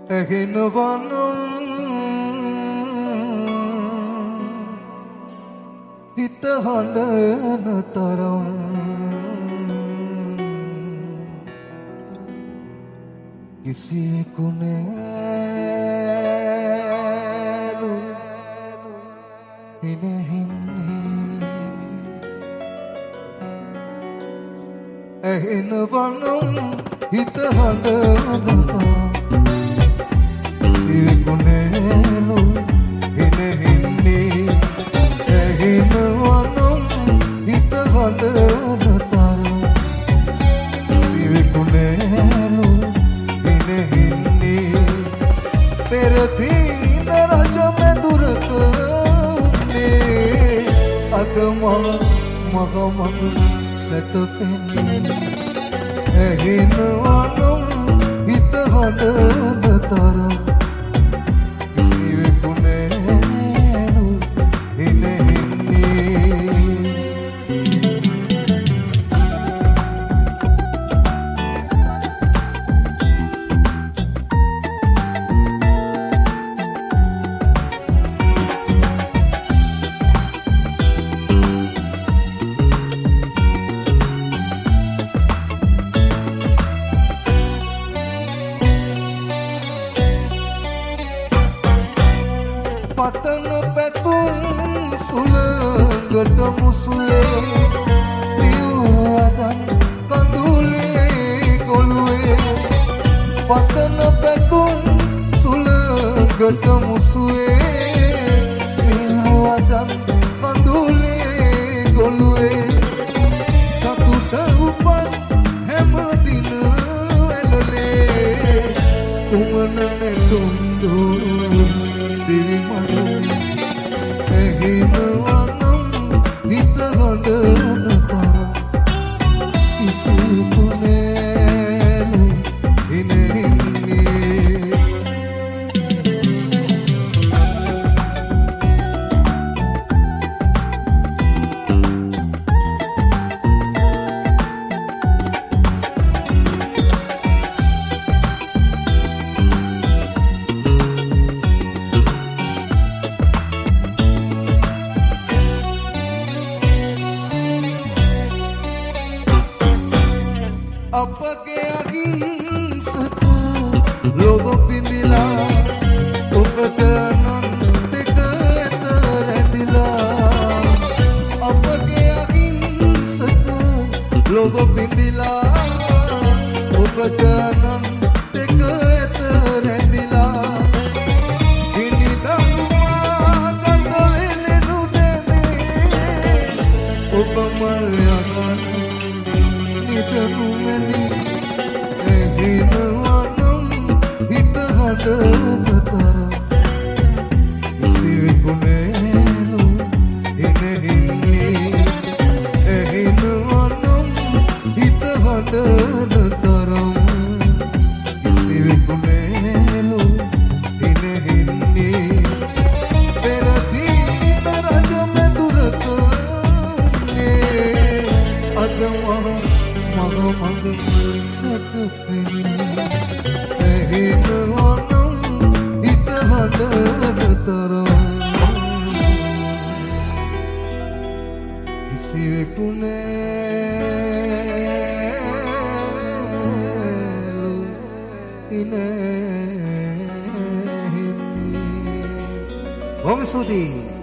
ඇගෙනවනම් හිත හඬන තරම් කිසිවෙකු නෑලු හිනෙහින්නේ ඇහෙනවනම් හිත හඬන තරම් කිසිවෙකු නෑලු හිනෙහින්නේ ඇහෙනවනම් හිත හඬන තරම් කිසිවෙකු නෑලු පෙරදීන රජ මැදුරකනේ අද මග සැතපෙන්නේ ඇහෙනවනම් හිත හඬන තරම් කිසිවෙකු නෑලු හිනෙහින්නේ පතන පැතුම් සුළඟට මුසුවේ දිව්වදන් කඳුලේ ගොළුවේ පතන පැතුම් සුළඟට මුසුවේ දිව්වදන් කඳුලේ ගොළුවේ සතුට උපන් හැමදින වැළලේ කුමන නැතුම් ඇහෙනවනම් හිත හඬන තරම් කිසිවෙකු නෑලු හිනෙහින්නේ අපගේ අහිංසක ලොව පිඳිලා ඔබට අනන්තක ඇත රැඳිලා අපගේ අහිංසක ලොව පිඳිලා ඔබට අනන්තක ඇත රැඳිලා ගිනි දරුවා ගඳ වෙලෙනු දැනේ ඔබ මල් යගන්න නිතනුමැනි ඇහෙනවනම් හිත හඬන තරම් කිසිවෙකු නෑලු හිනෙහින්නේ ඇහෙනවනම් හිත හඬන තරම් කිසිවෙකු නෑලු හිනෙහින්නේ පෙරදීන රජ මැදුරකනේ අද මග සැතපෙන්නේ ඇහෙනවනම් හිත හඬන තරම් කිසිවෙකු නෑලු හිනෙහින්නේ. බොහොම ස්තුතියි.